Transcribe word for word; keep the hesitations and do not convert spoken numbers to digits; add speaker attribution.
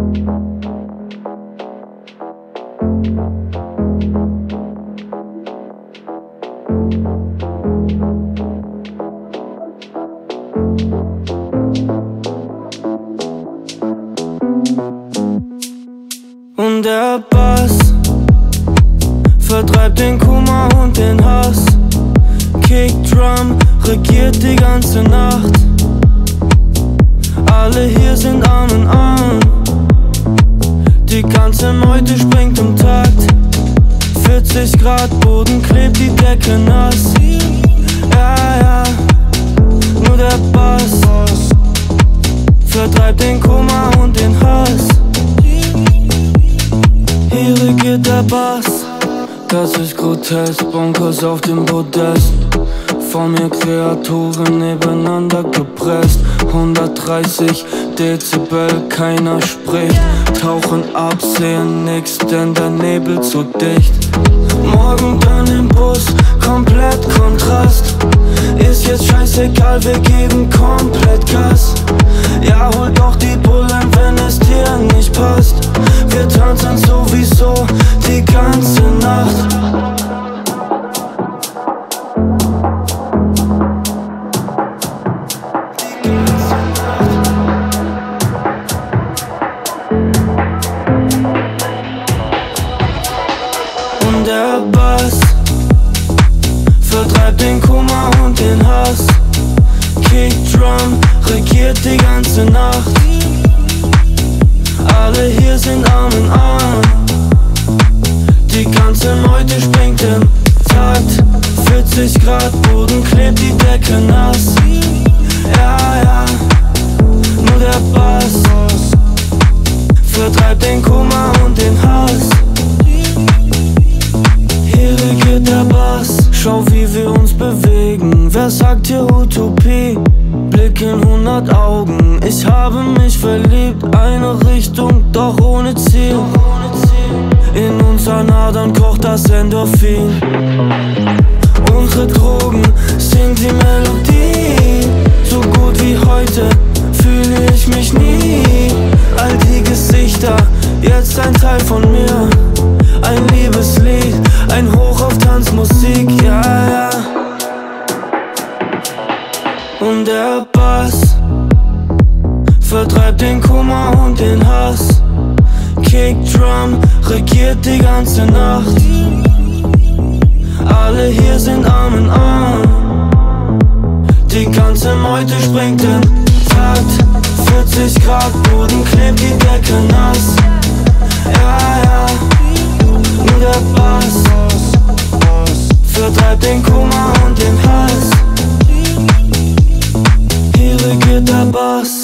Speaker 1: Und der Bass vertreibt den Kummer und den Hass. Kickdrum regiert die ganze Nacht. Alle hier sind Arm in Arm. Die ganze Meute springt im Takt. vierzig Grad, Boden klebt, die Decke nass. Ja, ja, nur der Bass vertreibt den Kummer und den Hass. Hier regiert der Bass. Das ist grotesk, Bunkers auf dem Podest. Vor mir Kreaturen nebeneinander gepresst. hundertdreißig Dezibel, keiner spricht. Tauchen ab, sehen nix, denn der Nebel zu dicht. Morgen dann im Bus, komplett Kontrast. Ist jetzt scheißegal, wir geben komplett Gas. Ja, hol doch die Bullen, wenn es dir nicht passt. Wir tanzen sowieso die ganze Nacht. Und der Bass vertreibt den Kummer und den Hass. Kickdrum regiert die ganze Nacht. Alle hier sind Arm in Arm. Die ganze Meute springt im Takt. vierzig Grad, Boden klebt, die Decke nass. Ja, ja, nur der Bass vertreibt den Kummer und den Hass. Hier regiert der Bass. Schau, wie wir uns bewegen. Wer sagt hier Utopie? Blick in hundert Augen. Ich habe mich verliebt. Eine Richtung, doch ohne Ziel. In unseren Adern kocht das Endorphin. Unsere Drogen sind die Melodie. So gut wie heute fühle ich mich nie. All die Gesichter, jetzt ein Teil von mir. Ein Liebeslied, ein Hoch auf Tanzmusik, ja, ja. Und der Bass vertreibt den Kummer und den Hass. Kickdrum regiert die ganze Nacht. Alle hier sind Arm in Arm. Die ganze Meute springt im Takt. vierzig Grad, Boden klebt, die Decke nass. Ja, ja, nur der Bass vertreibt den Kummer und den Hass. Hier regiert der Bass.